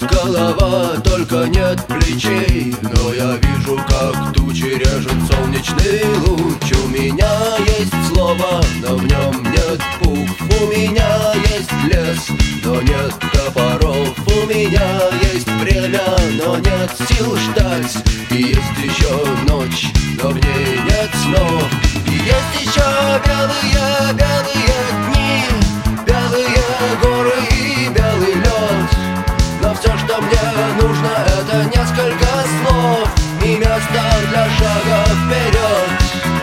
голова, только нет плечей. Но я вижу, как тучи режет солнечный луч. У меня есть слово, но в нем нет букв. У меня есть лес, но нет топоров. У меня есть время, но нет сил ждать. И есть еще ночь, но в ней нет снов. И есть еще белые, белые дни, белые горы и белый лед. Но все, что мне нужно, это несколько слов и место для шага вперед.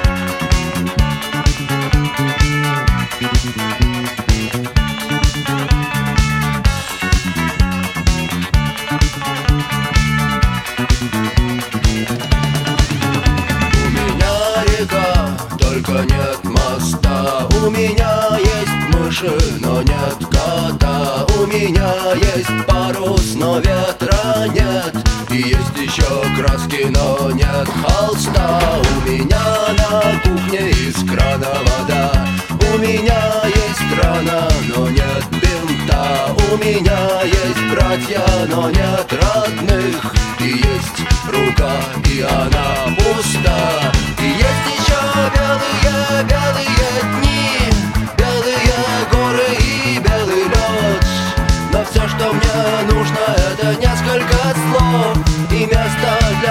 У меня река, только нет моста. У меня есть мыши, но нет кота. У меня есть парус, но ветра нет. И есть еще краски, но нет холста. У меня на кухне из крана вода. У меня есть рана, но нет бинта. У меня есть братья, но нет родных. И есть рука, и она пуста. И есть еще белые, белые дни, белые горы и белый лед. Но все, что мне нужно, это несколько слов и место для